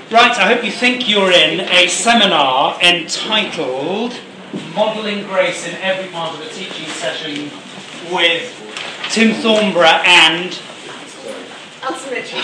Right, I hope you think you're in a seminar entitled Modelling Grace in Every Part of a Teaching Session with Tim Thornborough and Alison Mitchell.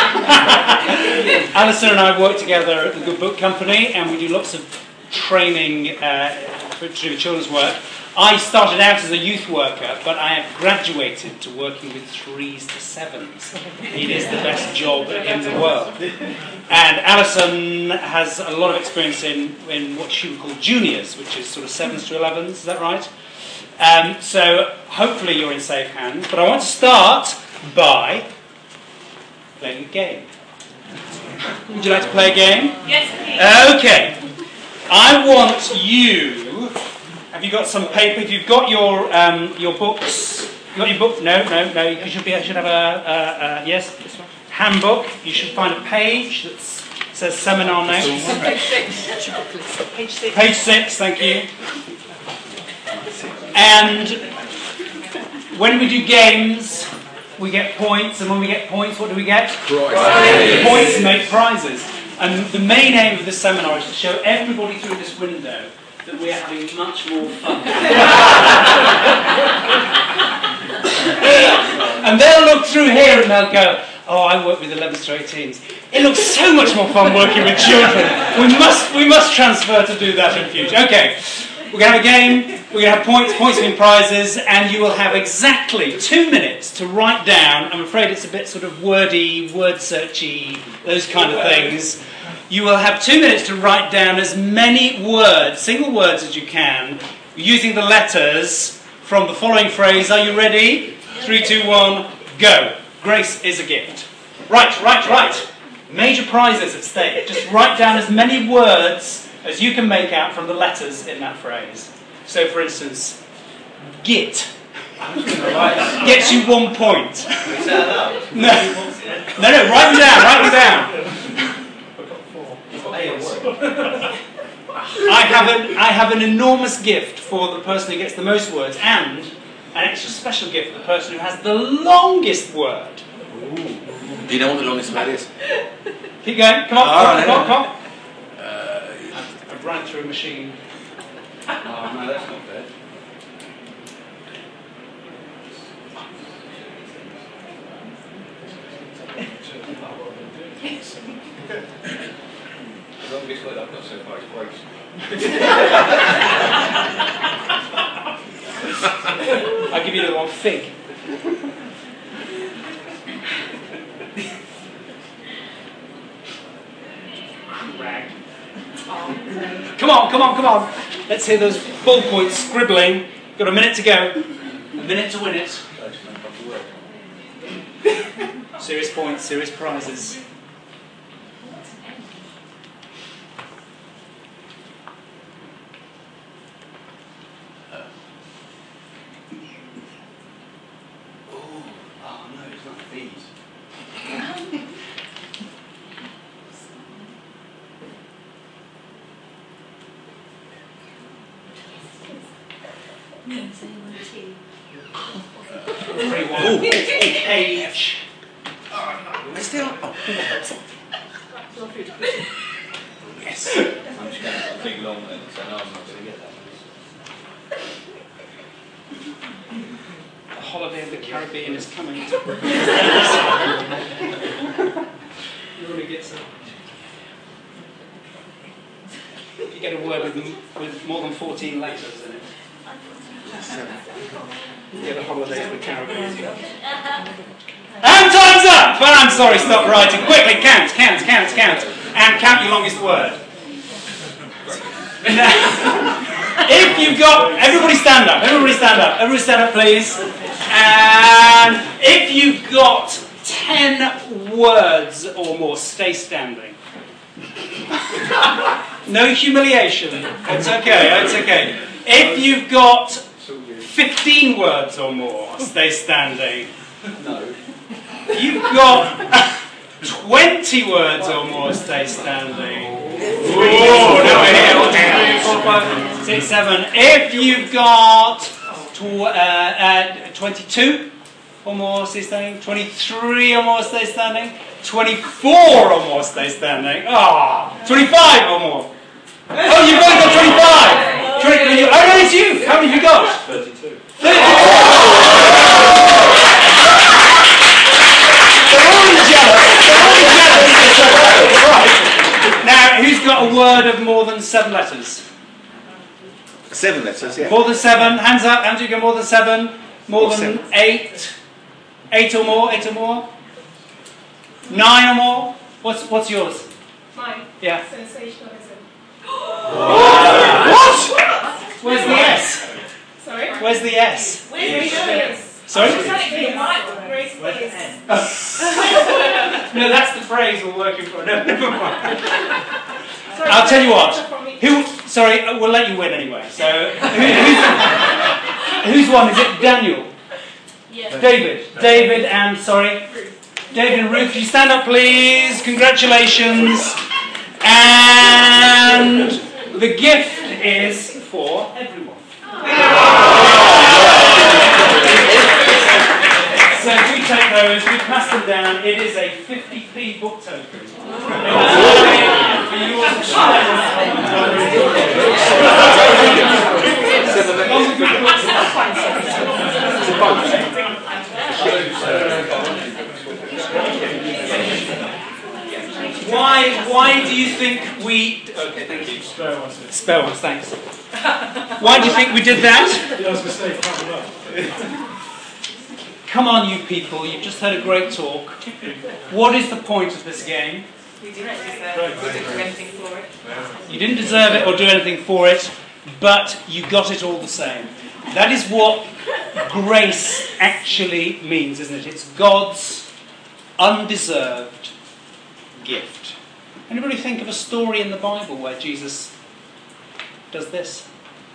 Alison and I work together at the Good Book Company, and we do lots of training for children's work. I started out as a youth worker, but I have graduated to working with 3s to 7s. It is the best job in the world. And Alison has a lot of experience in what she would call juniors, which is sort of 7s to 11s, is that right? So hopefully you're in safe hands. But I want to start by playing a game. Would you like to play a game? Yes, please. Okay. I want you... Have you got some paper? If you've got your books... You got your book? No. You should have a yes, this one. Handbook. You should find a page that says seminar notes. Page 6. Page 6. Page 6, thank you. And when we do games, we get points, and when we get points, what do we get? Prizes. Points make prizes. And the main aim of this seminar is to show everybody through this window that we're having much more fun. And they'll look through here and they'll go, oh, I work with 11s to 18s. It looks so much more fun working with children. We must transfer to do that in future. Okay, we're going to have a game, we're going to have points mean prizes, and you will have exactly 2 minutes to write down. I'm afraid it's a bit sort of wordy, word searchy, those kind of things. You will have 2 minutes to write down as many words, single words as you can, using the letters from the following phrase. Are you ready? 3, 2, 1, go. Grace is a gift. Right. Major prizes at stake. Just write down as many words as you can make out from the letters in that phrase. So, for instance, git gets you 1 point. No, write them down. I have an enormous gift for the person who gets the most words, and an extra special gift for the person who has the longest word. Ooh. Do you know what the longest word is? Keep going. Come on. I've ran through a machine. Oh, no, that's not fair. The longest word I've got so far is Grace. I'll give you the one, fig. Rag. Come on. Let's hear those ballpoints scribbling. Got a minute to go. A minute to win it. Serious points, serious prizes. Page. I still. Yes. I'm just going to have a big long one, so no, I'm not going to get that. A holiday in the Caribbean is coming. You really get some. You get a word with more than 14 letters in it. You get a holiday in the Caribbean. And time's up! Well, I'm sorry, stop writing. Quickly, count. And count your longest word. Now, if you've got... Everybody stand up, please. And if you've got 10 words or more, stay standing. No humiliation. It's okay. If you've got 15 words or more, stay standing. No. You've got 20 words or more, stay standing. Oh, no, we're here. 1, 2, 3, 4, 5, 6, 7. If you've got 22, or more stay standing. 23 or more stay standing. 24 or more stay standing. 25 or more. Oh, you've both got 25! Oh, no, it's you! How many have you got? 32. 32! They're all jealous. Right. Now, who's got a word of more than 7 letters? 7 letters, yeah. More than 7. Hands up. Hands you go more than 7. More than 8. 8 or more. 8 or more. 9 or more. What's yours? Mine. Yeah. Sensationalism. What? Where's the S? Sorry? Where's the S? Grace is. Sorry? Grace is. No, that's the phrase we're working for. No, never mind. Sorry, I'll tell you what. Who? Sorry, we'll let you win anyway. So, who's won? Is it Daniel? Yes. David and, sorry? David and Ruth, you stand up please. Congratulations. And the gift is for everyone. So if we take those, we pass them down, it is a 50p book token. For yours Why do you think we... Okay, thank you. Spare ones, thanks. Why do you think we did that? Come on, you people, you've just had a great talk. What is the point of this game? We didn't do anything for it. You didn't deserve it or do anything for it, but you got it all the same. That is what grace actually means, isn't it? It's God's undeserved gift. Anybody think of a story in the Bible where Jesus does this?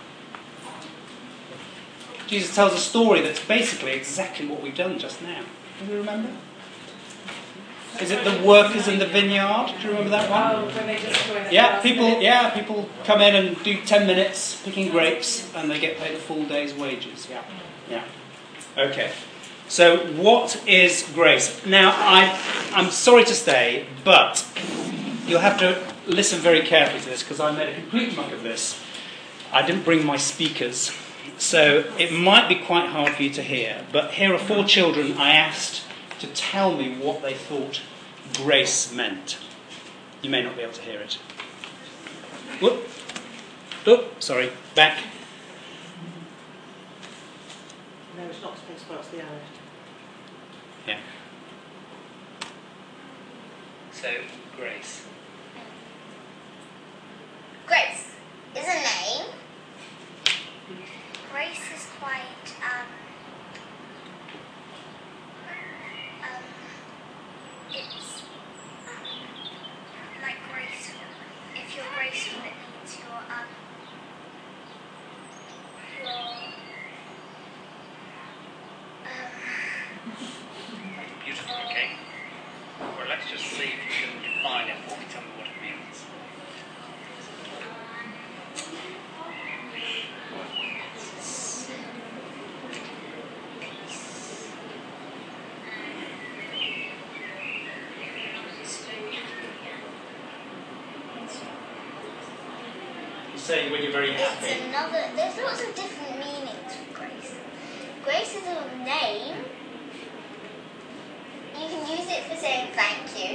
Jesus tells a story that's basically exactly what we've done just now. Do you remember? Is it the workers in the vineyard? Do you remember that one? Oh, when they just join at Yeah, last people. minute. Yeah, people come in and do 10 minutes picking grapes, and they get paid a full day's wages. Yeah. Okay. So, what is grace? Now, I'm sorry to say, but you'll have to listen very carefully to this because I made a complete muck of this. I didn't bring my speakers, so it might be quite hard for you to hear. But here are 4 children I asked to tell me what they thought grace meant. You may not be able to hear it. Whoop. Oop, sorry, back. No, it's not space bar, it's the arrow. Yeah. So, grace. Grace is a name. Grace is quite it's like graceful. If you're graceful, it means you're Beautiful, okay? Well, let's just see if you can define it for me. Tell me what it means. You say when you're very happy. there's lots of different meanings for grace. Grace is a name. You can use it for saying thank you.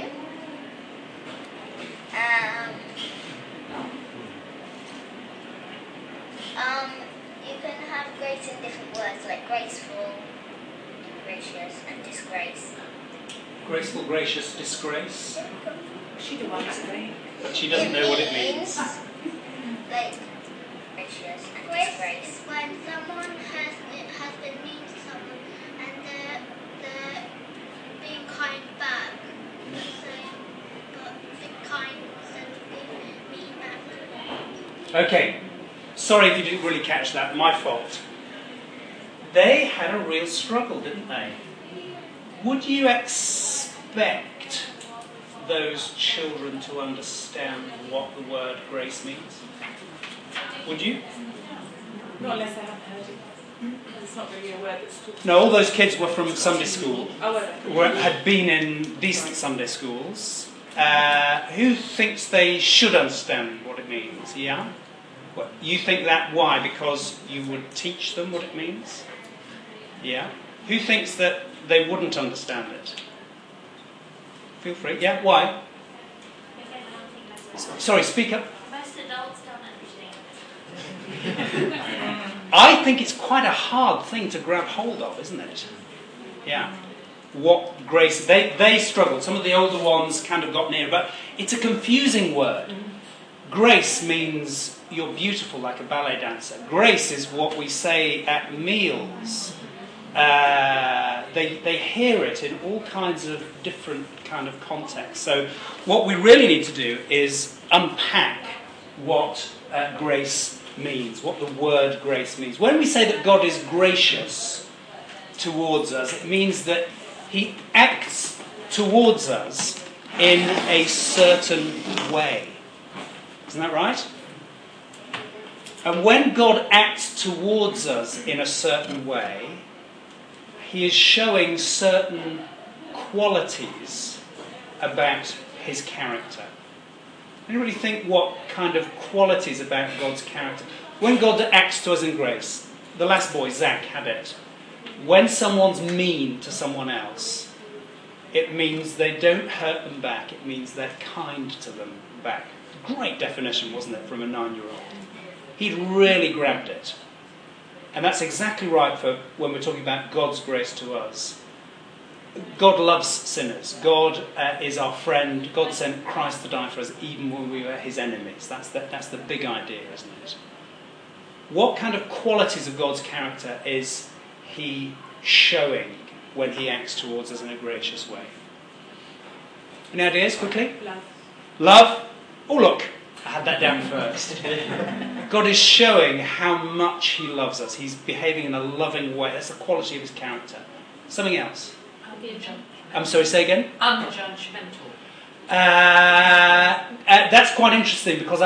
You can have grace in different words like graceful, gracious, and disgrace. Graceful, gracious, disgrace. She the one saying. But she doesn't know what it means. Like gracious and disgrace. When someone has been mean to someone and they're being kind back, but being kind instead of being mean back. Okay. Sorry if you didn't really catch that. My fault. They had a real struggle, didn't they? Would you expect those children to understand what the word grace means? Would you? Not unless they haven't heard it. It's not really a word that's talked No, all those kids were from Sunday school, Oh, well, had been in decent Sunday schools. Who thinks they should understand what it means? Yeah? Well, you think that, why? Because you would teach them what it means? Yeah? Who thinks that they wouldn't understand it? Feel free. Yeah, why? Sorry, speak up. Most adults don't understand. I think it's quite a hard thing to grab hold of, isn't it? Yeah. What grace... They struggled. Some of the older ones kind of got near, but it's a confusing word. Grace means you're beautiful like a ballet dancer. Grace is what we say at meals. They hear it in all kinds of different kind of contexts. So what we really need to do is unpack what grace means, what the word grace means. When we say that God is gracious towards us, it means that he acts towards us in a certain way. Isn't that right? And when God acts towards us in a certain way, he is showing certain qualities about his character. Anybody think what kind of qualities about God's character? When God acts to us in grace, the last boy, Zach, had it. When someone's mean to someone else, it means they don't hurt them back. It means they're kind to them back. Great definition, wasn't it, from a 9-year-old? He'd really grabbed it. And that's exactly right for when we're talking about God's grace to us. God loves sinners. God is our friend. God sent Christ to die for us even when we were his enemies. That's the big idea, isn't it? What kind of qualities of God's character is he showing when he acts towards us in a gracious way? Any ideas, quickly? Love. Love? Oh, look, I had that down first. God is showing how much he loves us. He's behaving in a loving way. That's the quality of his character. Something else? I'm sorry, say again? Unjudgmental. That's quite interesting because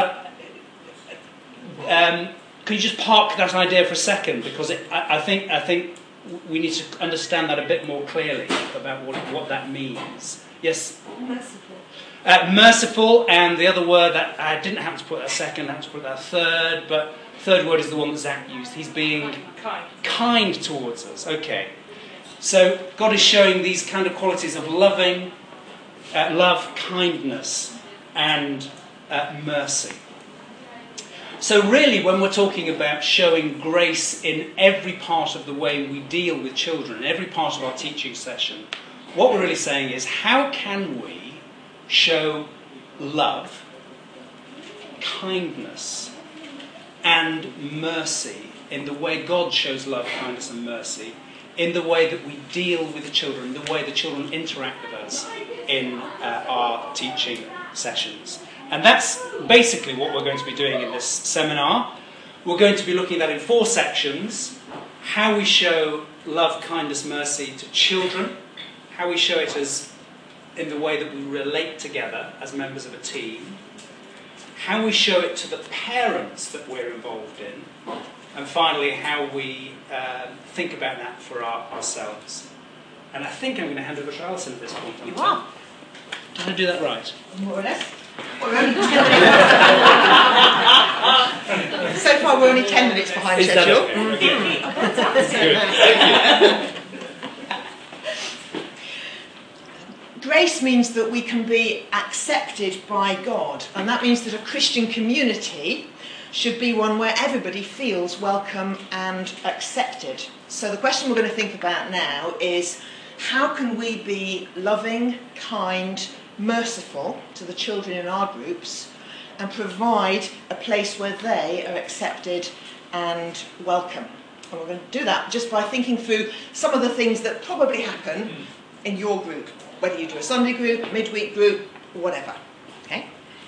can you just park that idea for a second? Because I think we need to understand that a bit more clearly about what that means. Yes? Merciful. Merciful, and the other word that I didn't have to put a second, I had to put that third, but third word is the one that Zach used. He's being kind towards us. Okay. So God is showing these kind of qualities of loving, love, kindness, and mercy. So really, when we're talking about showing grace in every part of the way we deal with children, in every part of our teaching session, what we're really saying is, how can we show love, kindness, and mercy in the way God shows love, kindness, and mercy, in the way that we deal with the children, the way the children interact with us in our teaching sessions. And that's basically what we're going to be doing in this seminar. We're going to be looking at in 4 sections: how we show love, kindness, mercy to children, how we show it as in the way that we relate together as members of a team, how we show it to the parents that we're involved in, and finally how we think about that for ourselves. And I think I'm going to hand over to Alison at this point. You are. Did I do that right? More or less. We're only 10 minutes. So far, we're only 10 minutes behind schedule. Thank you. Grace means that we can be accepted by God, and that means that a Christian community should be one where everybody feels welcome and accepted. So the question we're going to think about now is, how can we be loving, kind, merciful to the children in our groups and provide a place where they are accepted and welcome? And we're going to do that just by thinking through some of the things that probably happen in your group, whether you do a Sunday group, a midweek group, or whatever. Okay?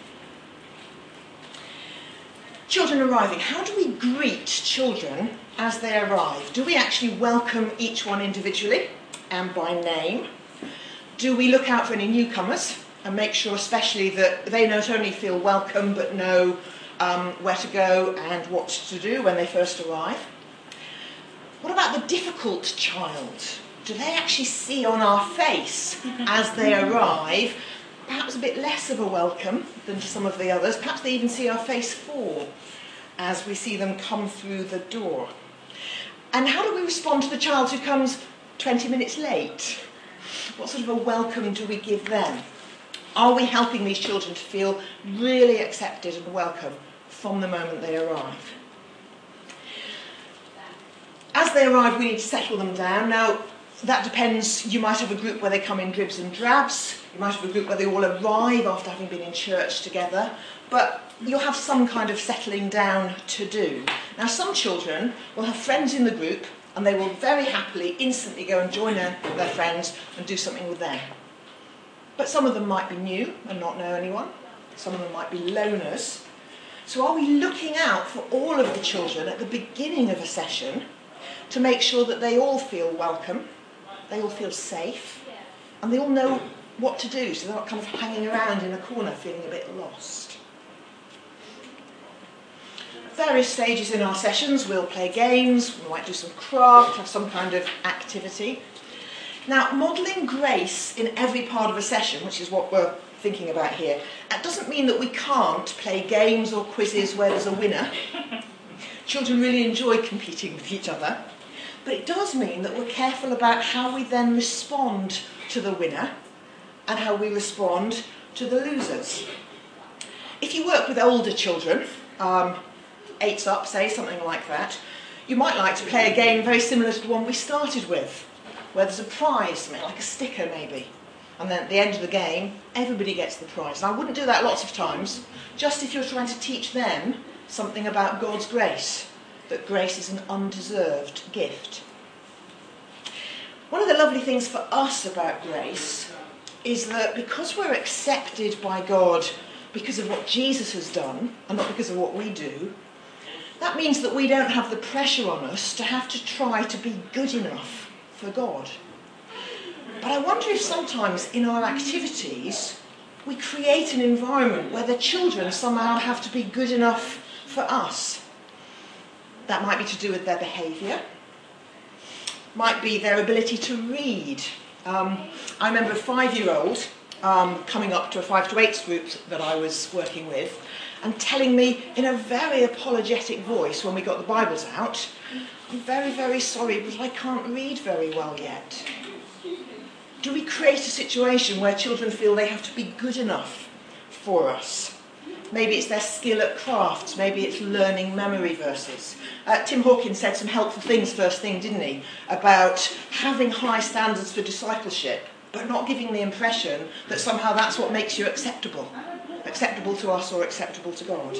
Children arriving. How do we greet children as they arrive? Do we actually welcome each one individually and by name? Do we look out for any newcomers and make sure especially that they not only feel welcome but know where to go and what to do when they first arrive? What about the difficult child? Do they actually see on our face as they arrive perhaps a bit less of a welcome than to some of the others? Perhaps they even see our face fall as we see them come through the door. And how do we respond to the child who comes 20 minutes late? What sort of a welcome do we give them? Are we helping these children to feel really accepted and welcome from the moment they arrive? As they arrive, we need to settle them down. Now, that depends. You might have a group where they come in dribs and drabs. You might have a group where they all arrive after having been in church together. But you'll have some kind of settling down to do. Now, some children will have friends in the group and they will very happily instantly go and join their friends and do something with them. But some of them might be new and not know anyone. Some of them might be loners. So are we looking out for all of the children at the beginning of a session to make sure that they all feel welcome, they all feel safe, and they all know what to do, so they're not kind of hanging around in a corner feeling a bit lost? At various stages in our sessions, we'll play games, we might do some craft, have some kind of activity. Now, modelling grace in every part of a session, which is what we're thinking about here, that doesn't mean that we can't play games or quizzes where there's a winner. Children really enjoy competing with each other. But it does mean that we're careful about how we then respond to the winner and how we respond to the losers. If you work with older children, 8's up, say, something like that, you might like to play a game very similar to the one we started with, where there's a prize, something like a sticker maybe. And then at the end of the game, everybody gets the prize. And I wouldn't do that lots of times, just if you're trying to teach them something about God's grace, that grace is an undeserved gift. One of the lovely things for us about grace is that because we're accepted by God because of what Jesus has done and not because of what we do, that means that we don't have the pressure on us to have to try to be good enough for God. But I wonder if sometimes in our activities we create an environment where the children somehow have to be good enough for us. That might be to do with their behaviour, might be their ability to read. I remember a 5-year-old coming up to a 5 to 8 group that I was working with and telling me in a very apologetic voice when we got the Bibles out, "I'm very, very sorry, but I can't read very well yet." Do we create a situation where children feel they have to be good enough for us? Maybe it's their skill at crafts, maybe it's learning memory verses. Tim Hawkins said some helpful things first thing, didn't he? About having high standards for discipleship, but not giving the impression that somehow that's what makes you acceptable to us or acceptable to God.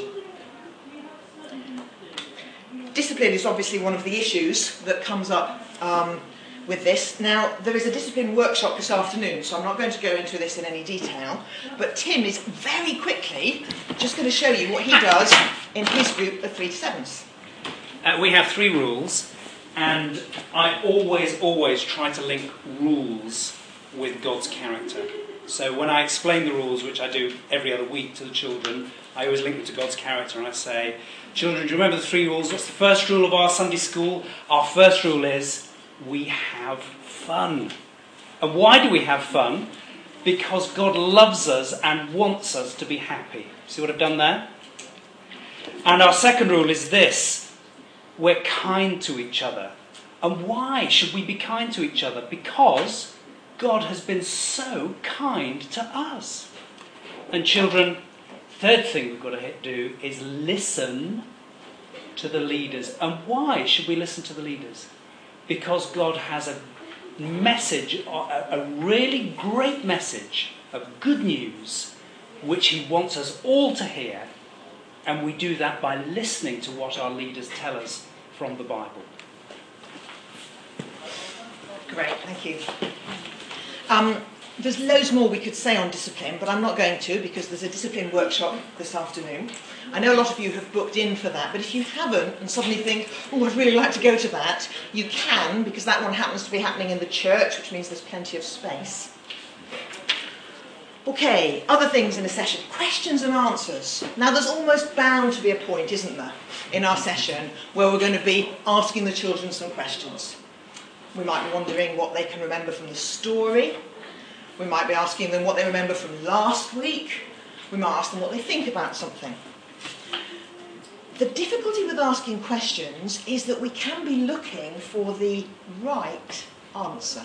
Discipline is obviously one of the issues that comes up with this. Now, there is a discipline workshop this afternoon, so I'm not going to go into this in any detail, but Tim is very quickly just going to show you what he does in his group of 3 to 7s. We have 3 rules, and I always try to link rules with God's character. So when I explain the rules, which I do every other week to the children, I always link them to God's character, and I say, "Children, do you remember the 3 rules? What's the first rule of our Sunday school? Our first rule is we have fun." And why do we have fun? Because God loves us and wants us to be happy. See what I've done there? And our second rule is this: we're kind to each other. And why should we be kind to each other? Because God has been so kind to us. And children, third thing we've got to do is listen to the leaders. And why should we listen to the leaders? Because God has a message, a really great message of good news, which he wants us all to hear. And we do that by listening to what our leaders tell us from the Bible. Great, thank you. There's loads more we could say on discipline, but I'm not going to because there's a discipline workshop this afternoon. I know a lot of you have booked in for that, but if you haven't and suddenly think, "Oh, I'd really like to go to that," you can, because that one happens to be happening in the church, which means there's plenty of space. Okay, other things in a session. Questions and answers. Now, there's almost bound to be a point, isn't there, in our session where we're going to be asking the children some questions. We might be wondering what they can remember from the story. We might be asking them what they remember from last week. We might ask them what they think about something. The difficulty with asking questions is that we can be looking for the right answer.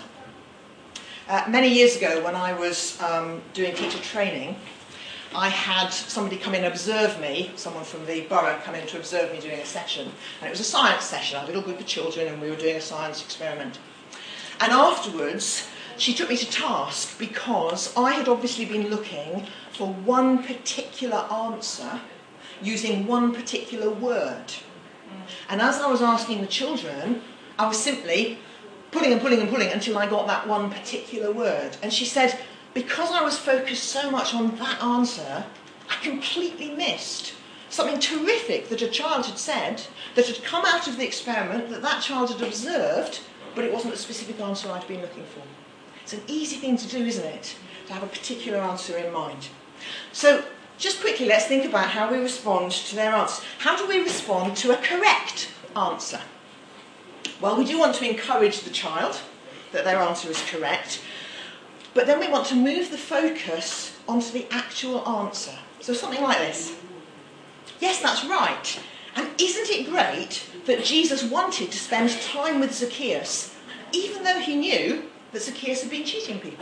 Many years ago, when I was doing teacher training, I had somebody come in and observe me, someone from the borough come in to observe me doing a session. And it was a science session. I had a little group of children and we were doing a science experiment. And afterwards, she took me to task because I had obviously been looking for one particular answer using one particular word. And as I was asking the children, I was simply pulling and pulling and pulling until I got that one particular word. And she said, because I was focused so much on that answer, I completely missed something terrific that a child had said, that had come out of the experiment, that child had observed, but it wasn't the specific answer I'd been looking for. It's an easy thing to do, isn't it? To have a particular answer in mind. So, just quickly, let's think about how we respond to their answers. How do we respond to a correct answer? Well, we do want to encourage the child that their answer is correct, but then we want to move the focus onto the actual answer. So something like this. Yes, that's right. And isn't it great that Jesus wanted to spend time with Zacchaeus, even though he knew that Zacchaeus had been cheating people?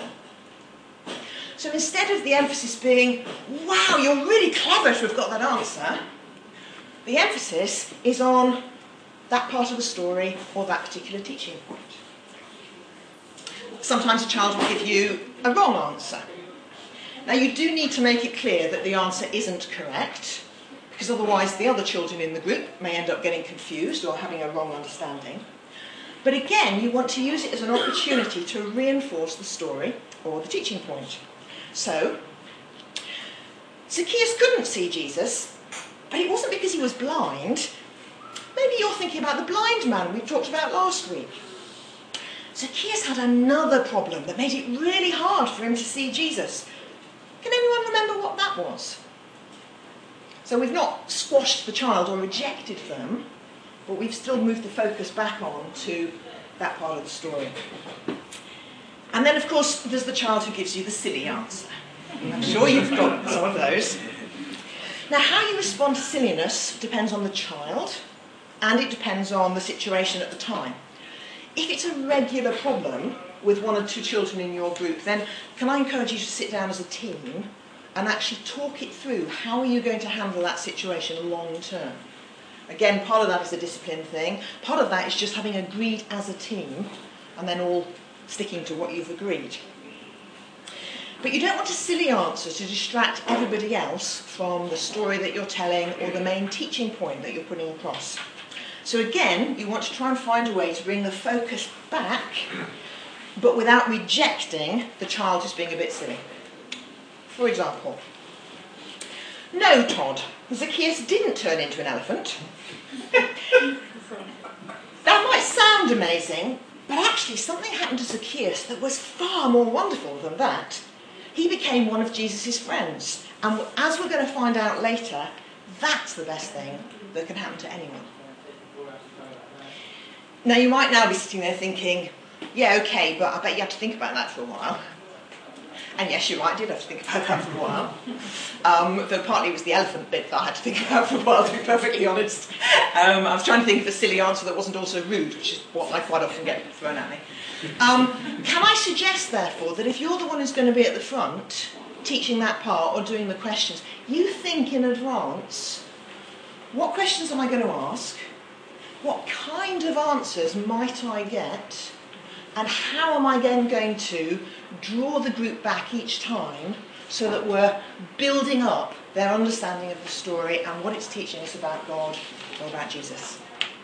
So instead of the emphasis being, wow, you're really clever to have got that answer, the emphasis is on that part of the story or that particular teaching point. Sometimes a child will give you a wrong answer. Now, you do need to make it clear that the answer isn't correct, because otherwise the other children in the group may end up getting confused or having a wrong understanding. But again, you want to use it as an opportunity to reinforce the story or the teaching point. So, Zacchaeus couldn't see Jesus, but it wasn't because he was blind. Maybe you're thinking about the blind man we talked about last week. Zacchaeus had another problem that made it really hard for him to see Jesus. Can anyone remember what that was? So we've not squashed the child or rejected them, but we've still moved the focus back on to that part of the story. And then, of course, there's the child who gives you the silly answer. I'm sure you've got some of those. Now, how you respond to silliness depends on the child, and it depends on the situation at the time. If it's a regular problem with one or two children in your group, then can I encourage you to sit down as a team and actually talk it through? How are you going to handle that situation long term? Again, part of that is a discipline thing. Part of that is just having agreed as a team and then all sticking to what you've agreed. But you don't want a silly answer to distract everybody else from the story that you're telling or the main teaching point that you're putting across. So again, you want to try and find a way to bring the focus back, but without rejecting the child who's being a bit silly. For example, no, Todd, Zacchaeus didn't turn into an elephant. That might sound amazing, but actually something happened to Zacchaeus that was far more wonderful than that. He became one of Jesus' friends. And as we're going to find out later, that's the best thing that can happen to anyone. Now, you might now be sitting there thinking, yeah, okay, but I bet you had to think about that for a while. And yes, you're right, I did have to think about that for a while. Though partly it was the elephant bit that I had to think about for a while, to be perfectly honest. I was trying to think of a silly answer that wasn't also rude, which is what I quite often get thrown at me. Can I suggest, therefore, that if you're the one who's going to be at the front, teaching that part or doing the questions, you think in advance, what questions am I going to ask? What kind of answers might I get? And how am I then going to draw the group back each time so that we're building up their understanding of the story and what it's teaching us about God or about Jesus?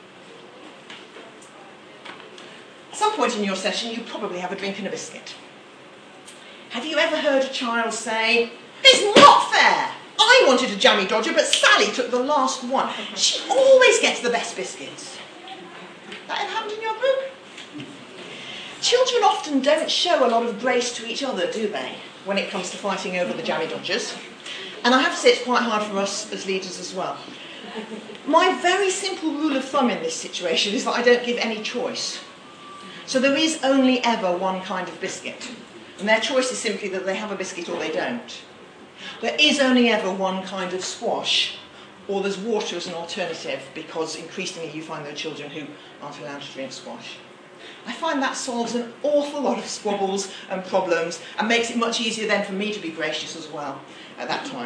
At some point in your session, you probably have a drink and a biscuit. Have you ever heard a child say, "It's not fair! I wanted a jammy dodger, but Sally took the last one. She always gets the best biscuits." That ever happened in your group? Children often don't show a lot of grace to each other, do they? when it comes to fighting over the jammy dodgers. And I have to say it's quite hard for us as leaders as well. My very simple rule of thumb in this situation is that I don't give any choice. So there is only ever one kind of biscuit. And their choice is simply that they have a biscuit or they don't. There is only ever one kind of squash, or there's water as an alternative, because increasingly you find there are children who aren't allowed to drink squash. I find that solves an awful lot of squabbles and problems and makes it much easier then for me to be gracious as well at that time.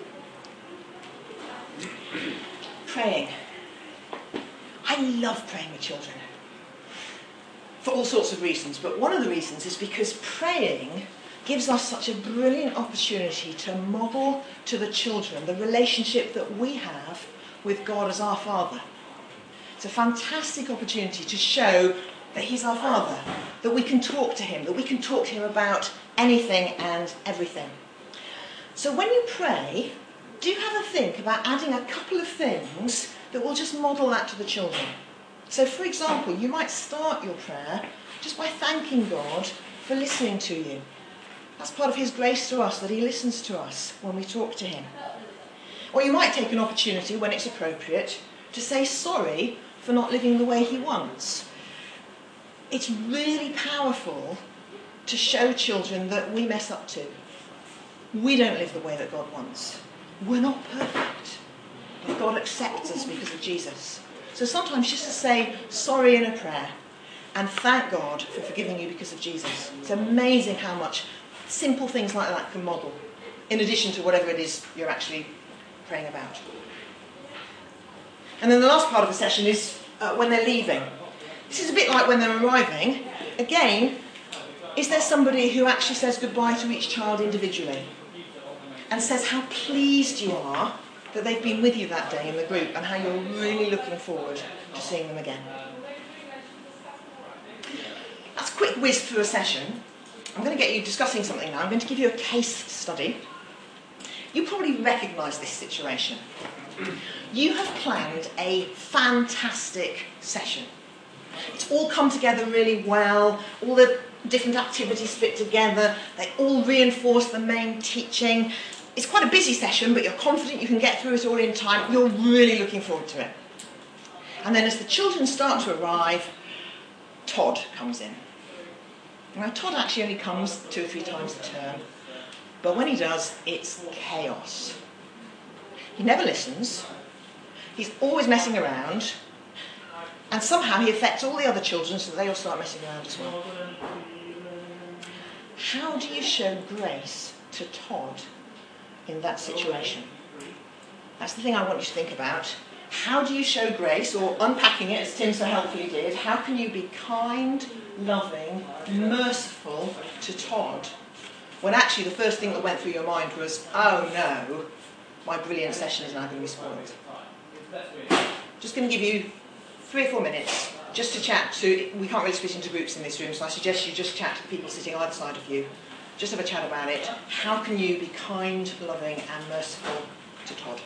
Praying. I love praying with children for all sorts of reasons, but one of the reasons is because praying gives us such a brilliant opportunity to model to the children the relationship that we have with God as our Father. It's a fantastic opportunity to show that He's our Father, that we can talk to Him, that we can talk to Him about anything and everything. So when you pray, do have a think about adding a couple of things that will just model that to the children. So for example, you might start your prayer just by thanking God for listening to you. That's part of His grace to us, that He listens to us when we talk to Him. Or you might take an opportunity, when it's appropriate, to say sorry for not living the way He wants. It's really powerful to show children that we mess up too. We don't live the way that God wants. We're not perfect, but God accepts us because of Jesus. So sometimes just to say sorry in a prayer and thank God for forgiving you because of Jesus. It's amazing how much simple things like that can model, in addition to whatever it is you're actually praying about. And then the last part of the session is when they're leaving. This is a bit like when they're arriving. Again, is there somebody who actually says goodbye to each child individually and says how pleased you are that they've been with you that day in the group and how you're really looking forward to seeing them again? That's a quick whiz through a session. I'm going to get you discussing something now. I'm going to give you a case study. You probably recognise this situation. You have planned a fantastic session. It's all come together really well. All the different activities fit together. They all reinforce the main teaching. It's quite a busy session, but you're confident you can get through it all in time. You're really looking forward to it. And then as the children start to arrive, Todd comes in. Now, Todd actually only comes 2 or 3 times a term, but when he does, it's chaos. He never listens. He's always messing around. And somehow he affects all the other children so they all start messing around as well. How do you show grace to Todd in that situation? That's the thing I want you to think about. How do you show grace, or unpacking it as Tim so helpfully did, how can you be kind, loving, merciful to Todd when actually the first thing that went through your mind was, oh no, my brilliant session is now going to be spoiled. Just going to give you 3 or 4 minutes just to chat to, we can't really split into groups in this room, so I suggest you just chat to the people sitting either side of you. Just have a chat about it. How can you be kind, loving and merciful to Todd?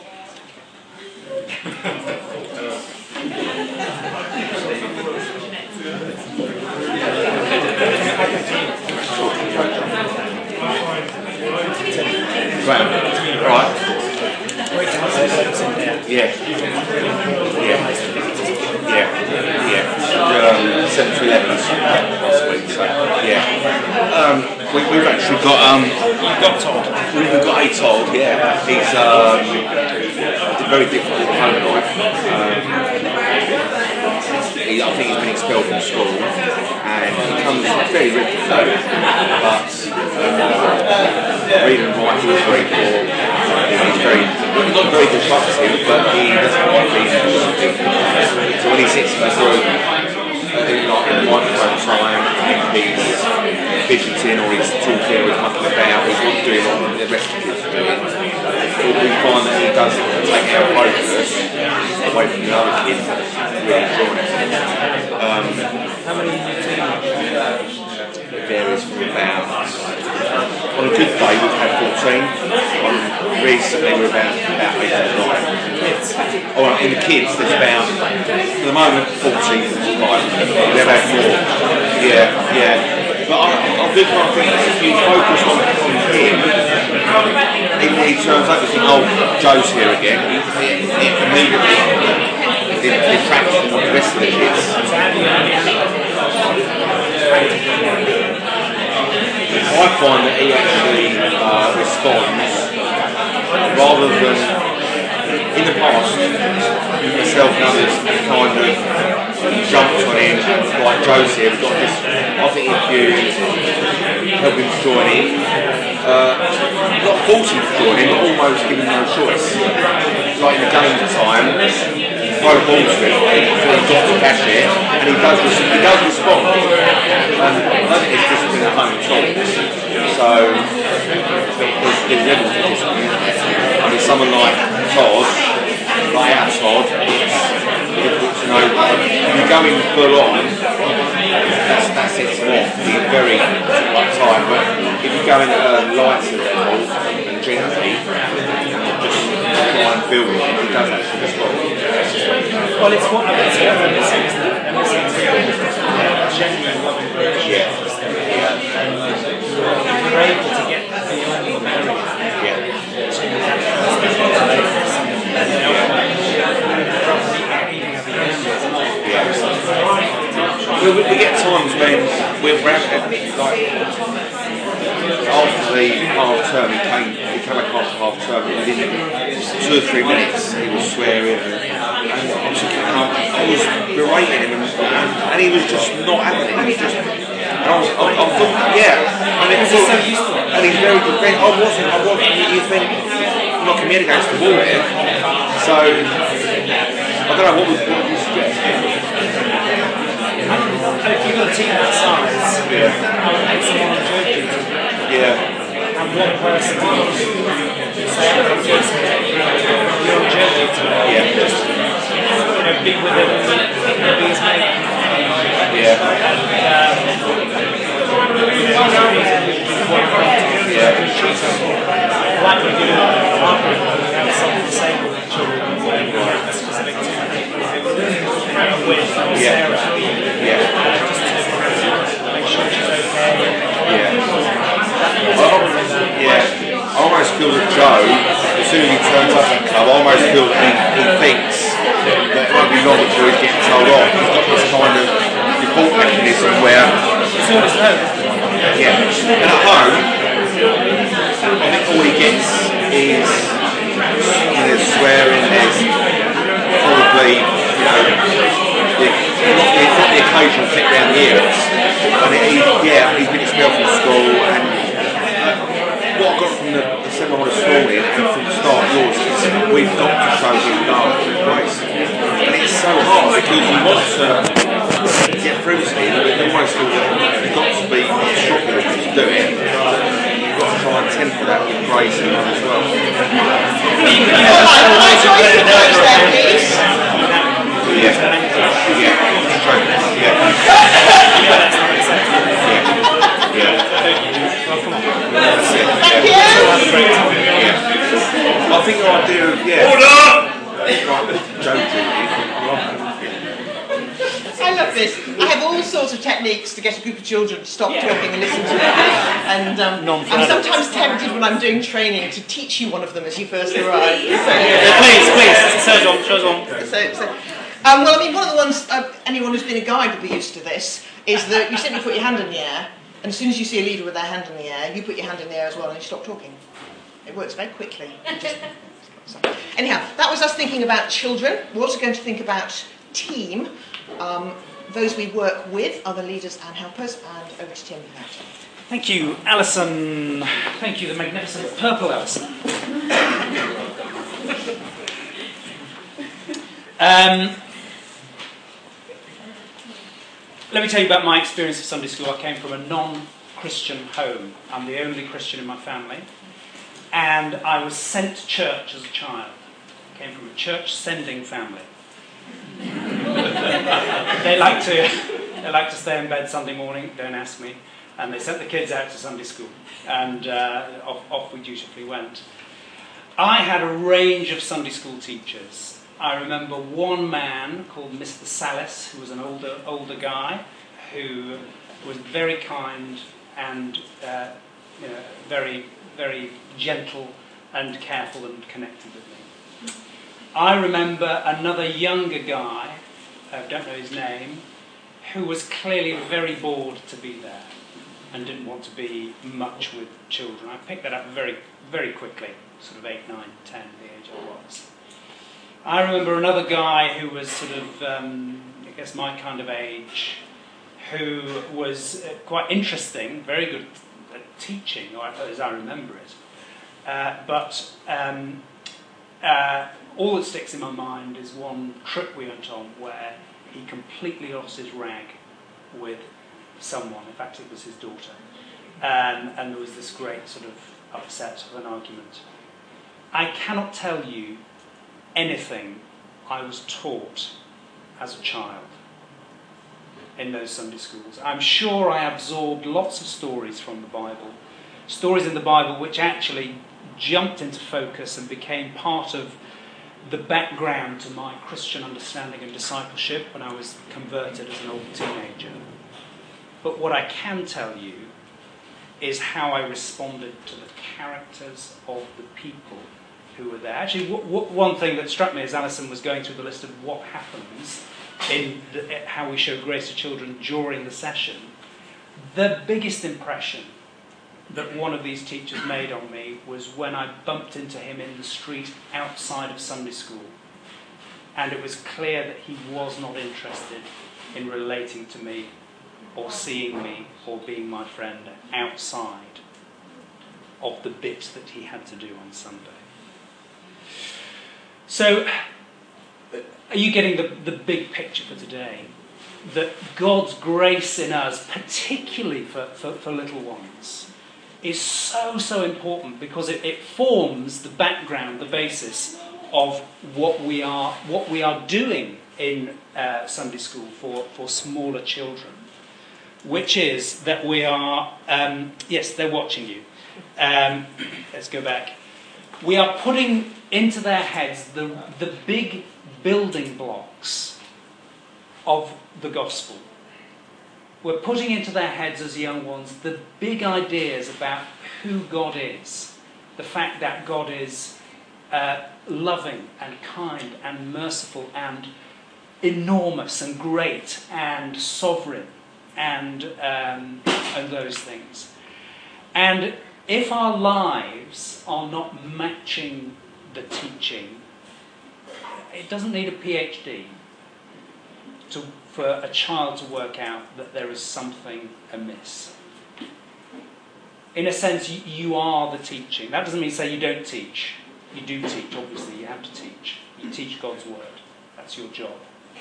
Right. Yeah. 7 to 11 last week. So, yeah. We've actually got you've got Todd. We've got a Todd. Yeah. He's a very difficult home life. I think he's been expelled from school, and he comes very regularly. But reading and writing is very poor. He's very disruptive, but he doesn't like being so when he sits in the group, like in the microphone time, he's fidgeting or he's talking or he's mucking about, he's not doing what the rest of the kids are doing. We find that he does take our focus away from the other kids and really enjoying it. How many It varies from about, on a good day we've had 14, recently we're about 8 or 9. Alright, in the kids there's about, at the moment 14, 5, we've had more, yeah. But I do kind of think if you focus on him, even when he turns up, you think, oh, Joe's here again. It immediately detracts from the rest of the kids. I find that he actually responds rather than in the past, myself and others kind of jumped on him, like Joe's here, we've got this. I think if you help him to join in, not force him to join in, but almost give him no choice. Like in the game time, throw the ball to him, so he's got to catch it, and he does respond. I don't think it's discipline at home at all. So there's levels of discipline. I mean, someone like Todd, like our Todd, you're going full on, that sets him off. He's very tight, but if you go in at a lighter level and gently, just try and build it, he does actually respond. Well, it's what I was saying, genuine loving relationship. We're able to get beyond the barrier. We get times when we're like after the half term, he came back after half term, and within 2 or 3 minutes he was swearing and I was berating him and he was just not having it. He was just, and I thought, yeah, and it was so used to it. And he's very good. I wasn't. He's been knocking me head against the wall here. So I don't know what would you suggest. If you've got a team that size, I would make someone on job duty. Yeah. And one person say, you're on job duty. Yeah. Just, be with him and be his mate. Yeah. Like we do after we have some disabled children a specific with Sarah. Just to make sure she's okay. I almost feel that Joe, as soon as he turns up at the club, I almost feel that he thinks that it won't be long until he's getting told off. He's got this kind of default mechanism where it's always home. Yeah, and at home, I think all he gets is there's swearing, there's probably, not the occasional flick down the ears, and he's been expelled from school, and what I got from the seminar this morning, and from the start of yours, is we've got to show him love and grace, and it's so hard because you want to get through to him, but you almost feel that you've got to be stronger than to do it. You've got to try and temper that with grace and love as well. I think your idea of, I love this. I have all sorts of techniques to get a group of children to stop talking and listen to me. And I'm sometimes tempted when I'm doing training to teach you one of them as you first arrive. Please, show on. Well, I mean, one of the ones, anyone who's been a guide will be used to this, is that you simply put your hand in the air, and as soon as you see a leader with their hand in the air, you put your hand in the air as well and you stop talking. It works very quickly. Anyhow, that was us thinking about children. We're also going to think about team, those we work with, other leaders and helpers, and over to Tim for that. Thank you, Alison. Thank you, the magnificent purple Alison. Let me tell you about my experience of Sunday school. I came from a non-Christian home. I'm the only Christian in my family. And I was sent to church as a child. I came from a church-sending family. They like to stay in bed Sunday morning, don't ask me. And they sent the kids out to Sunday school. And off we dutifully went. I had a range of Sunday school teachers. I remember one man called Mr. Salis, who was an older guy, who was very kind and very, very gentle and careful and connected with me. I remember another younger guy, I don't know his name, who was clearly very bored to be there and didn't want to be much with children. I picked that up very, very quickly, sort of 8, 9, 10, the age I was. I remember another guy who was sort of, I guess, my kind of age, who was quite interesting, very good at teaching, or as I remember it. But all that sticks in my mind is one trip we went on where he completely lost his rag with someone. In fact, it was his daughter. And there was this great sort of upset of an argument. I cannot tell you anything I was taught as a child in those Sunday schools. I'm sure I absorbed lots of stories from the Bible, stories in the Bible which actually jumped into focus and became part of the background to my Christian understanding and discipleship when I was converted as an old teenager. But what I can tell you is how I responded to the characters of the people who were there. Actually, one thing that struck me as Alison was going through the list of what happens in how we show grace to children during the session, the biggest impression that one of these teachers made on me was when I bumped into him in the street outside of Sunday school. And it was clear that he was not interested in relating to me or seeing me or being my friend outside of the bit that he had to do on Sunday. So, are you getting the big picture for today? That God's grace in us, particularly for little ones, is so important because it forms the background, the basis of what we are doing in Sunday school for smaller children, which is that we are, yes, they're watching you. Let's go back. We are putting into their heads the big building blocks of the gospel. We're putting into their heads as young ones the big ideas about who God is. The fact that God is loving and kind and merciful and enormous and great and sovereign and those things. And if our lives are not matching the teaching, it doesn't need a PhD for a child to work out that there is something amiss. In a sense, you are the teaching. That doesn't mean say you don't teach. You do teach, obviously, you have to teach. You teach God's word. That's your job.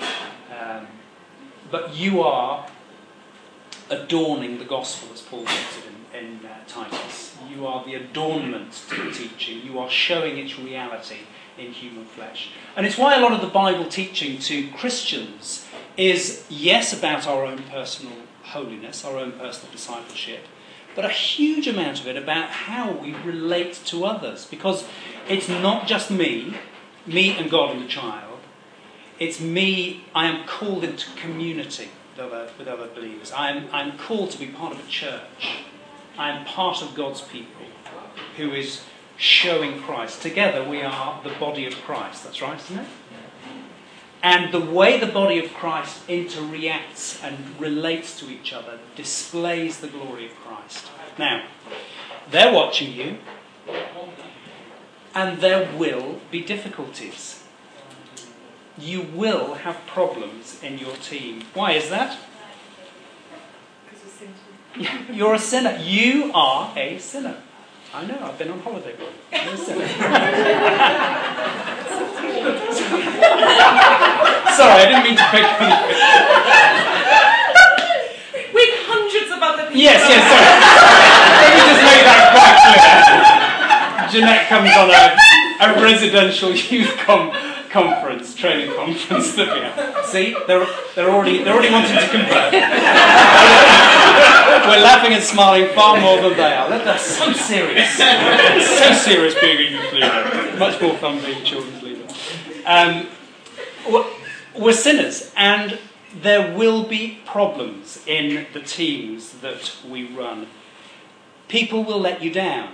But you are adorning the gospel, as Paul puts it in Titus. You are the adornment to the teaching. You are showing its reality in human flesh. And it's why a lot of the Bible teaching to Christians is, yes, about our own personal holiness, our own personal discipleship, but a huge amount of it about how we relate to others. Because it's not just me and God and the child. It's me. I am called into community with other believers. I'm called to be part of a church. I am part of God's people who is showing Christ. Together we are the body of Christ. That's right, isn't it? And the way the body of Christ interreacts and relates to each other displays the glory of Christ. Now, they're watching you, and there will be difficulties. You will have problems in your team. Why is that? Yeah, you're a sinner. You are a sinner. I know, I've been on holiday with you. You're a sinner. Sorry, I didn't mean to pick on you. With hundreds of other people. Yes, sorry. Let me just make that quite clear. Jeanette comes on a residential youth conference, training conference that we have. See, they're already wanting to convert. We're laughing and smiling far more than they are. That's so serious. It's so serious being a youth leader. Much more fun being a children's leader. We're sinners, and there will be problems in the teams that we run. People will let you down.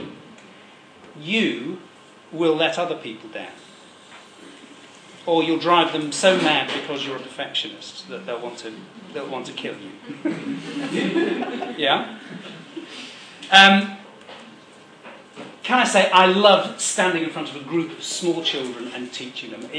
You will let other people down. Or you'll drive them so mad because you're a perfectionist that they'll want to kill you. Yeah? Can I say, I love standing in front of a group of small children and teaching them.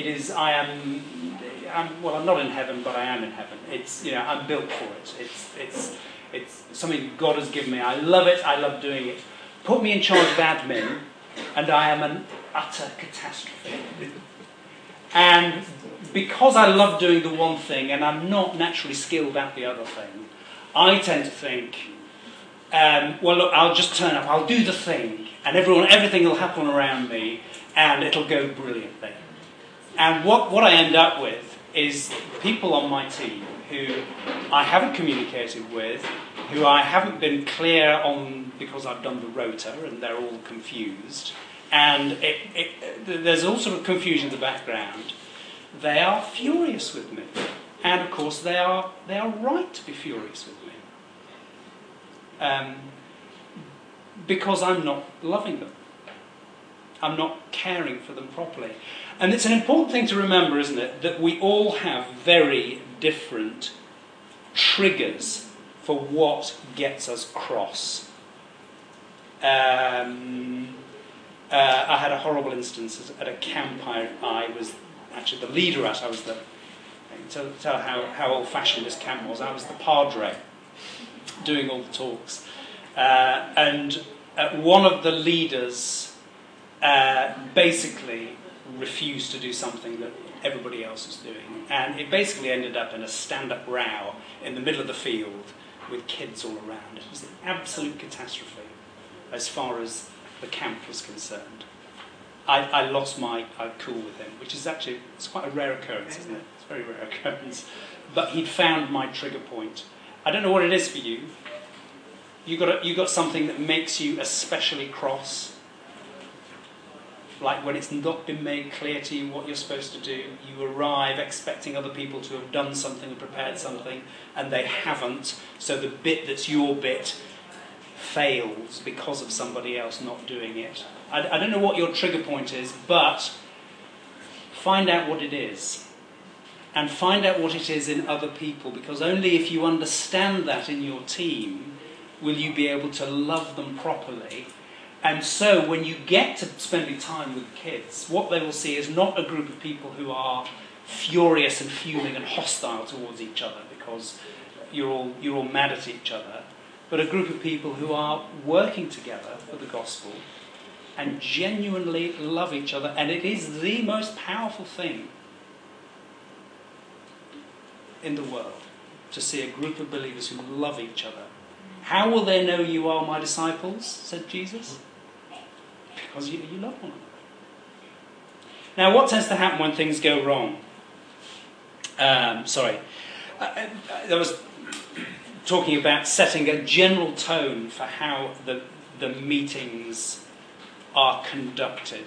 I'm not in heaven, but I am in heaven. I'm built for it. It's something God has given me. I love it. I love doing it. Put me in charge of admin, and I am an utter catastrophe. And because I love doing the one thing, and I'm not naturally skilled at the other thing, I tend to think, well, look, I'll just turn up. I'll do the thing, and everything will happen around me, and it'll go brilliantly. And what I end up with is people on my team who I haven't communicated with, who I haven't been clear on because I've done the rota, and they're all confused. And there's all sort of confusion in the background. They are furious with me. And of course they are right to be furious with me. Because I'm not loving them. I'm not caring for them properly. And it's an important thing to remember, isn't it, that we all have very different triggers for what gets us cross. I had a horrible instance at a camp I was actually the leader at. I was to tell how old-fashioned this camp was. I was the padre, doing all the talks. And one of the leaders basically refused to do something that everybody else was doing. And it basically ended up in a stand-up row in the middle of the field with kids all around. It was an absolute catastrophe as far as the camp was concerned. I lost my cool with him, which is actually, it's quite a rare occurrence, isn't it? It's a very rare occurrence. But he'd found my trigger point. I don't know what it is for you. You got something that makes you especially cross. Like when it's not been made clear to you what you're supposed to do. You arrive expecting other people to have done something and prepared something, and they haven't. So the bit that's your bit fails because of somebody else not doing it. I don't know what your trigger point is, but find out what it is. And find out what it is in other people, because only if you understand that in your team will you be able to love them properly. And so when you get to spending time with kids, what they will see is not a group of people who are furious and fuming and hostile towards each other because you're all mad at each other, but a group of people who are working together for the gospel and genuinely love each other. And it is the most powerful thing in the world to see a group of believers who love each other. How will they know you are my disciples, said Jesus? Because you love one another. Now, what tends to happen when things go wrong? There was talking about setting a general tone for how the meetings are conducted.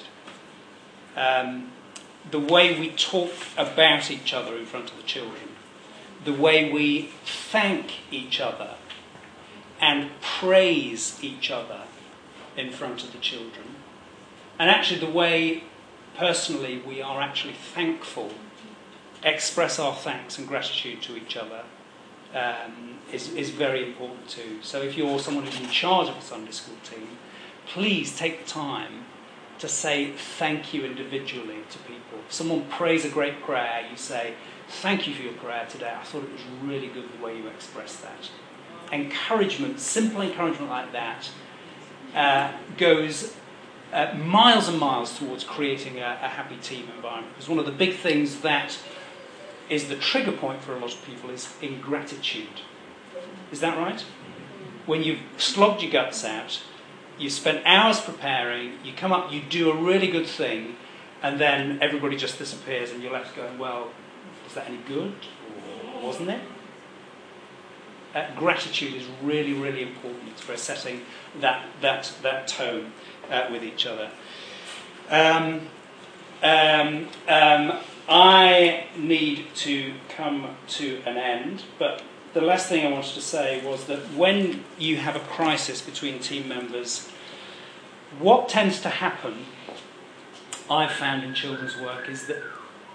The way we talk about each other in front of the children. The way we thank each other and praise each other in front of the children. And actually the way, personally, we are actually thankful, express our thanks and gratitude to each other, is very important too. So if you're someone who's in charge of a Sunday school team, please take the time to say thank you individually to people. If someone prays a great prayer, you say, thank you for your prayer today. I thought it was really good the way you expressed that. Encouragement, simple encouragement like that, goes miles and miles towards creating a happy team environment. Because one of the big things that is the trigger point for a lot of people is ingratitude. Is that right? When you've slogged your guts out, you've spent hours preparing, you come up, you do a really good thing, and then everybody just disappears and you're left going, well, was that any good? Or wasn't it? Gratitude is really, really important for setting that tone with each other. I need to come to an end, but the last thing I wanted to say was that when you have a crisis between team members, what tends to happen, I've found in children's work, is that,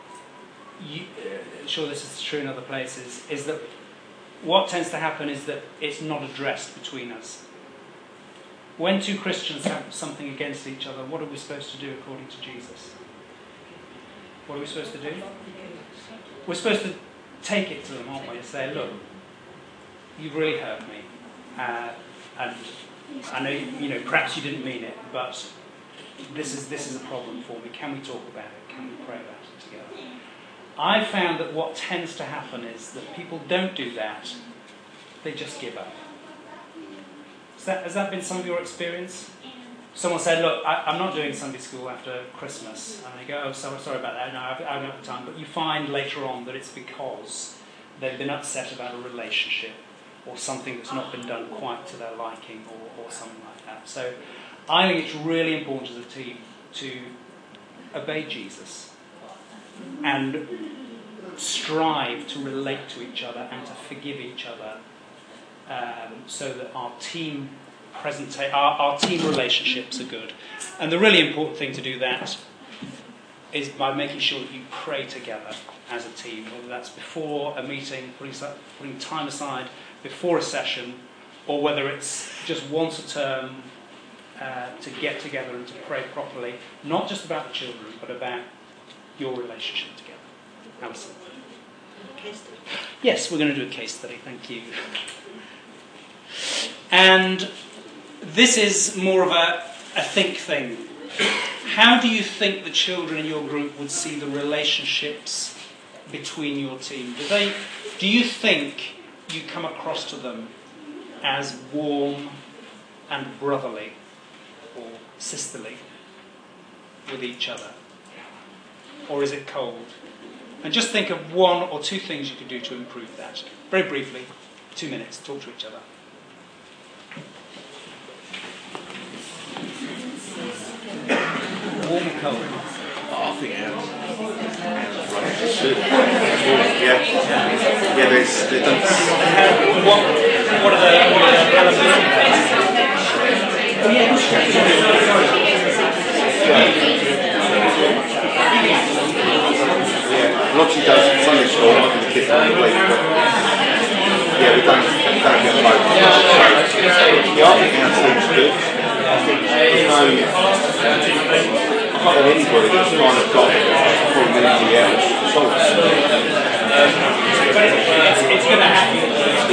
sure this is true in other places, is that what tends to happen is that it's not addressed between us. When two Christians have something against each other, what are we supposed to do according to Jesus? What are we supposed to do? We're supposed to take it to them, aren't we? And say, look, you've really hurt me. And I know, perhaps you didn't mean it, but this is a problem for me. Can we talk about it? Can we pray about it together? I've found that what tends to happen is that people don't do that. They just give up. Has that been some of your experience? Someone said, look, I'm not doing Sunday school after Christmas. And they go, oh, sorry about that. No, I haven't got the time. But you find later on that it's because they've been upset about a relationship or something that's not been done quite to their liking or something like that. So I think it's really important as a team to obey Jesus and strive to relate to each other and to forgive each other, so that our team relationships are good. And the really important thing to do that is by making sure that you pray together as a team, whether that's before a meeting, putting time aside before a session, or whether it's just once a term to get together and to pray properly, not just about the children, but about your relationship together. Alison. Case study. Yes, we're going to do a case study, thank you. And this is more of a think thing. How do you think the children in your group would see the relationships between your team? Do you think you come across to them as warm and brotherly or sisterly with each other? Or is it cold? And just think of one or two things you could do to improve that. Very briefly, 2 minutes, talk to each other. Warm or cold? I think yeah, there's What are the elements? What she does Sunday school, I think the kids don't believe, but yeah, we don't get both. Yeah, I think our team's good. I think there's no, I can't think anybody that's kind of got from anybody else sorts. But it's going to happen.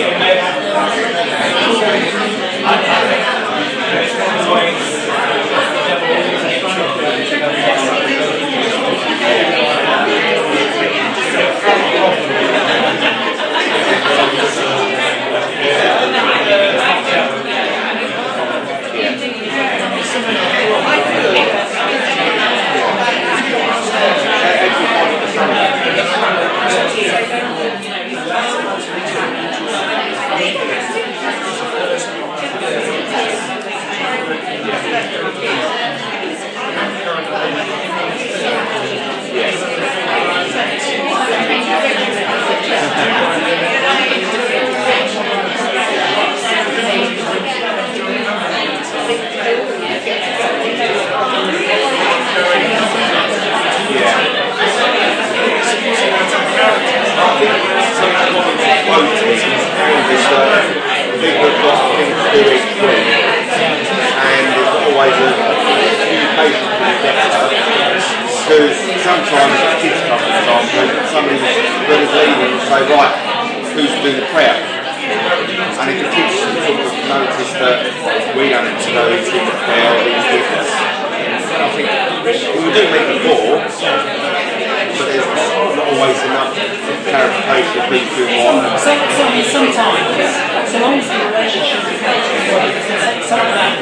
Because sometimes the kids come to the time, somebody's leaving and say, right, who's doing the prayer? And if the kids sort of notice that we don't know who's doing the prayer or who's with us, I think we do meet before, but there's not always enough clarification of who's doing what. Sometimes, so long as the relationship is some of that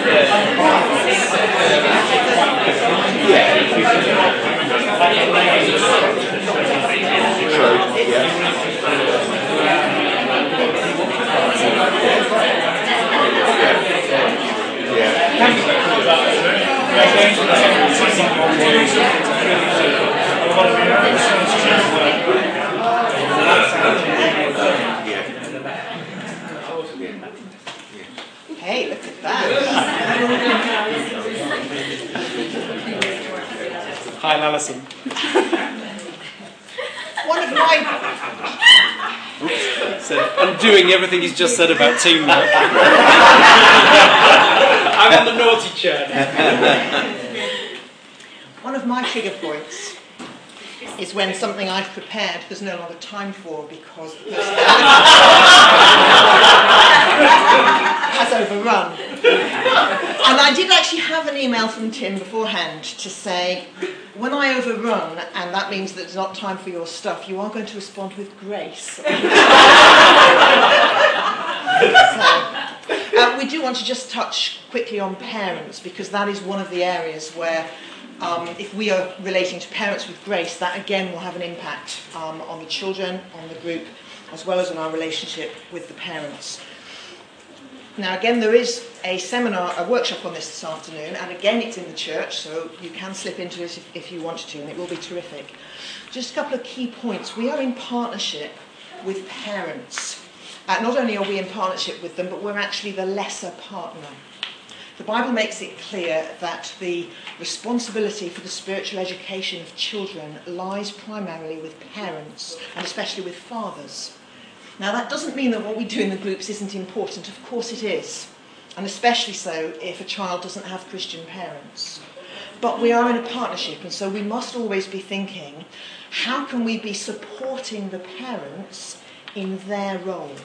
True, yeah. Yeah. bless him. One of my So I'm doing everything he's just said about teamwork. I'm on the naughty chair now. One of my trigger points is when something I've prepared there's no longer time for because the person has overrun. And I did actually have an email from Tim beforehand to say, when I overrun, and that means that it's not time for your stuff, you are going to respond with grace. We do want to just touch quickly on parents, because that is one of the areas where if we are relating to parents with grace, that again will have an impact on the children, on the group, as well as on our relationship with the parents. Now again, there is a seminar, a workshop on this afternoon, and again it's in the church, so you can slip into it if you want to, and it will be terrific. Just a couple of key points. We are in partnership with parents. Not only are we in partnership with them, but we're actually the lesser partner. The Bible makes it clear that the responsibility for the spiritual education of children lies primarily with parents, and especially with fathers. Now that doesn't mean that what we do in the groups isn't important. Of course it is, and especially so if a child doesn't have Christian parents. But we are in a partnership, and so we must always be thinking, how can we be supporting the parents in their role?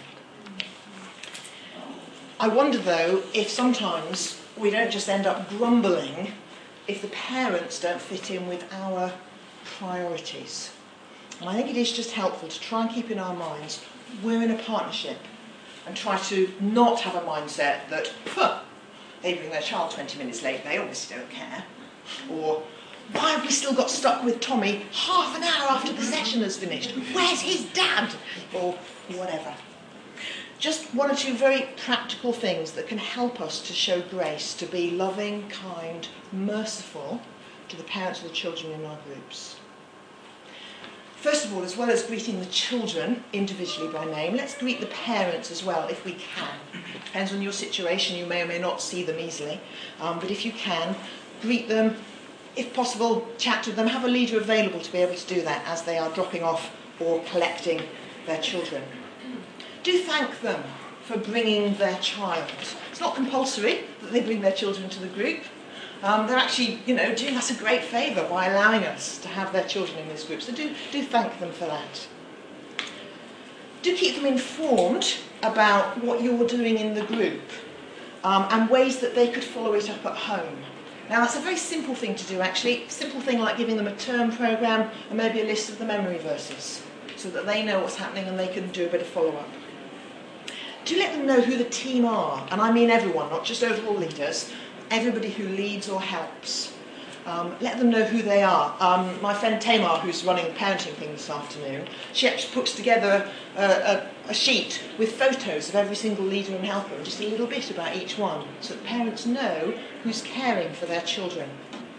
I wonder though if sometimes we don't just end up grumbling if the parents don't fit in with our priorities. And I think it is just helpful to try and keep in our minds we're in a partnership, and try to not have a mindset that they bring their child 20 minutes late, they obviously don't care, or why have we still got stuck with Tommy half an hour after the session has finished, where's his dad, or whatever. Just one or two very practical things that can help us to show grace, to be loving, kind, merciful to the parents of the children in our groups. First of all, as well as greeting the children individually by name, let's greet the parents as well, if we can. Depends on your situation, you may or may not see them easily, but if you can, greet them. If possible, chat to them, have a leader available to be able to do that as they are dropping off or collecting their children. Do thank them for bringing their child. It's not compulsory that they bring their children to the group. They're actually, doing us a great favour by allowing us to have their children in this group. So do thank them for that. Do keep them informed about what you're doing in the group and ways that they could follow it up at home. Now that's a very simple thing to do actually. Simple thing like giving them a term programme and maybe a list of the memory verses so that they know what's happening and they can do a bit of follow-up. Do let them know who the team are, and I mean everyone, not just overall leaders. Everybody who leads or helps. Let them know who they are. My friend Tamar, who's running the parenting thing this afternoon, she actually puts together a sheet with photos of every single leader and helper, and just a little bit about each one, so that parents know who's caring for their children.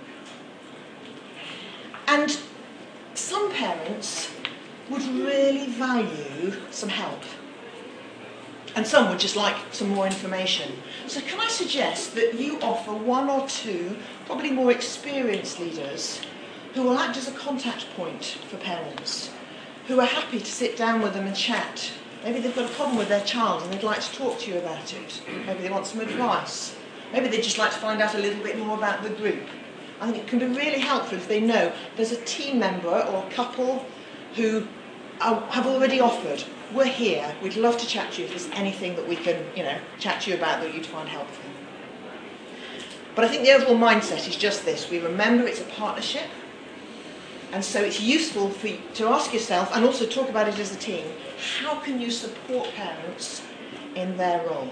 And some parents would really value some help. And some would just like some more information. So can I suggest that you offer one or two, probably more experienced leaders, who will act as a contact point for parents, who are happy to sit down with them and chat. Maybe they've got a problem with their child and they'd like to talk to you about it. Maybe they want some advice. Maybe they'd just like to find out a little bit more about the group. I think it can be really helpful if they know there's a team member or couple who have already offered. We're here, we'd love to chat to you if there's anything that we can, chat to you about that you'd find helpful. But I think the overall mindset is just this. We remember it's a partnership, and so it's useful for you to ask yourself, and also talk about it as a team, how can you support parents in their role?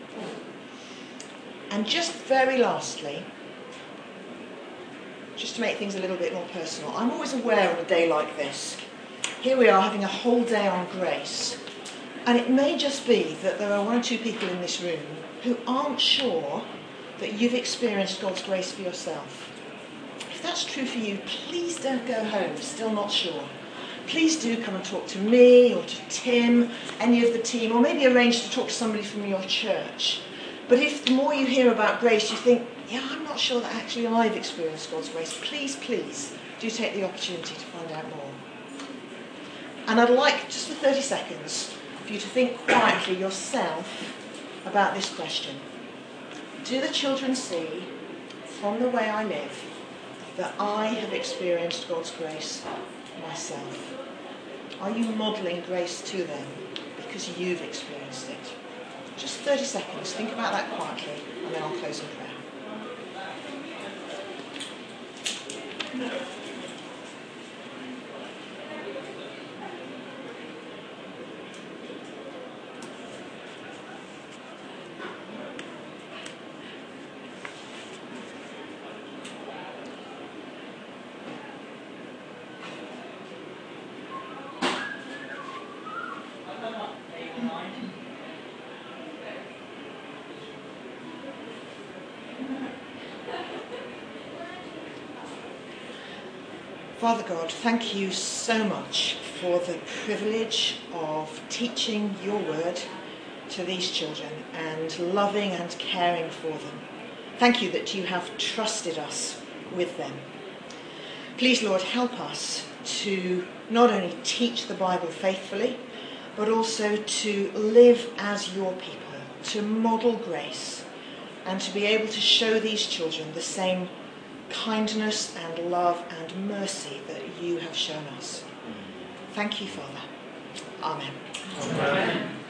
And just very lastly, just to make things a little bit more personal, I'm always aware on a day like this, here we are having a whole day on grace, and it may just be that there are one or two people in this room who aren't sure that you've experienced God's grace for yourself. If that's true for you, please don't go home still not sure. Please do come and talk to me or to Tim, any of the team, or maybe arrange to talk to somebody from your church. But if the more you hear about grace you think, I'm not sure that actually I've experienced God's grace, please do take the opportunity to find out more. And I'd like, just for 30 seconds, for you to think quietly yourself about this question. Do the children see, from the way I live, that I have experienced God's grace myself? Are you modelling grace to them because you've experienced it? Just 30 seconds, think about that quietly, and then I'll close in prayer. Father God, thank you so much for the privilege of teaching your word to these children and loving and caring for them. Thank you that you have trusted us with them. Please, Lord, help us to not only teach the Bible faithfully, but also to live as your people, to model grace, and to be able to show these children the same kindness and love and mercy that you have shown us. Thank you, Father. Amen. Amen.